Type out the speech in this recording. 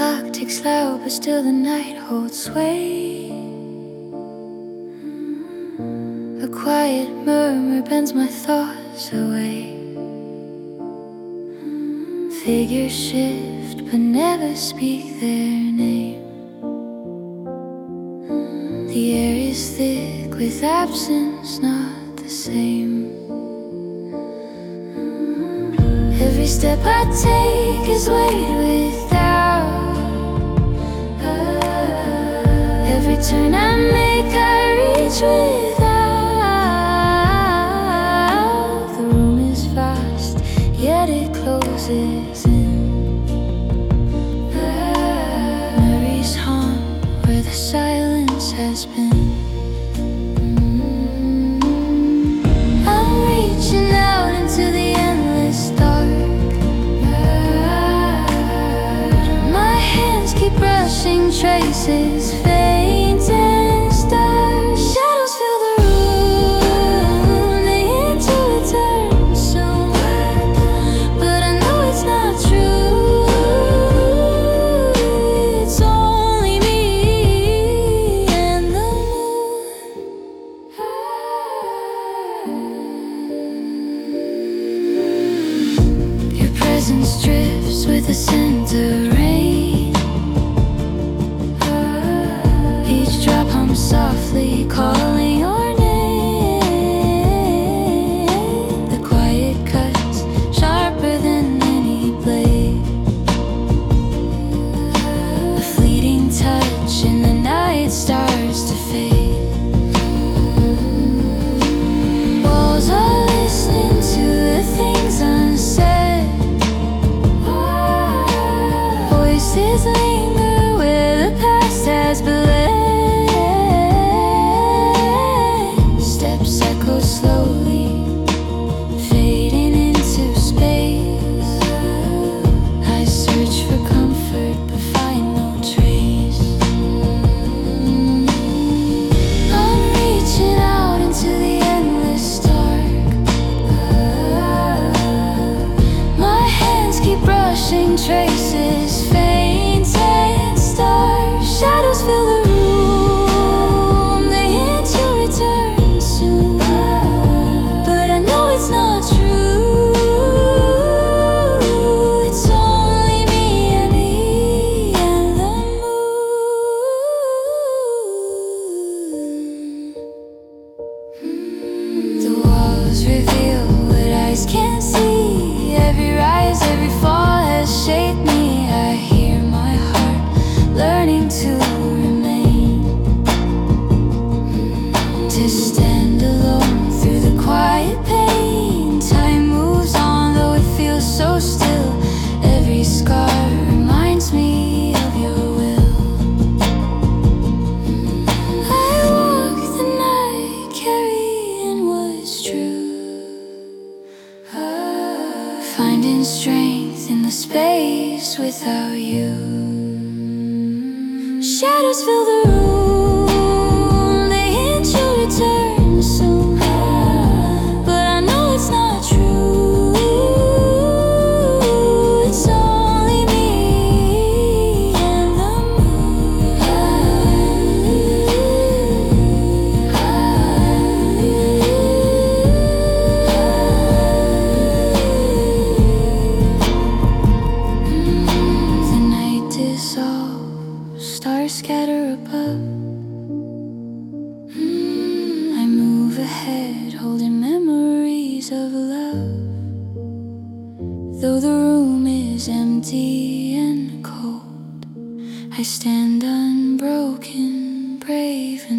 clock ticks loud, but still the night holds sway. A quiet murmur bends my thoughts away. Figures shift but never speak their name. The air is thick with absence not the same. Every step I take is weighed with doubt. Every turn I make I reach without. The room is vast, yet it closes in. Memories haunt where the silence has been. I'm reaching out into the endless dark. My hands keep brushing traces, faint and stars. Shadows fill the room, they hint to return soon, but I know it's not true. It's only me and the moon. Your presence drifts with the scent of rain. Each drop hums softly, calling your name. The quiet cuts sharper than any blade. A fleeting touch and the night starts to fade. Walls are listening to the things unsaid. Voices linger where the past has been led. Steps echo slowly, fading into space. I search for comfort but find no trace. I'm reaching out into the endless dark. My hands keep brushing traces, faint and stars. Shadows fill the room, they hint to return soon, but I know it's not true. It's only me and the moon. The walls reveal what eyes can't see. Every rise, every fall has shaped me. I hear my heart learning to remain, to stand alone through the quiet pain. Time moves on, though it feels so still. Every scar reminds me of your will. I walk the night carrying what's true, finding strength in the space without you. Shadows fill the room, they hint to return soon, but I know it's not true. It's only me and the moon. The night dissolves, stars scatter above. I move ahead, holding memories of love. Though the room is empty and cold, I stand unbroken, brave and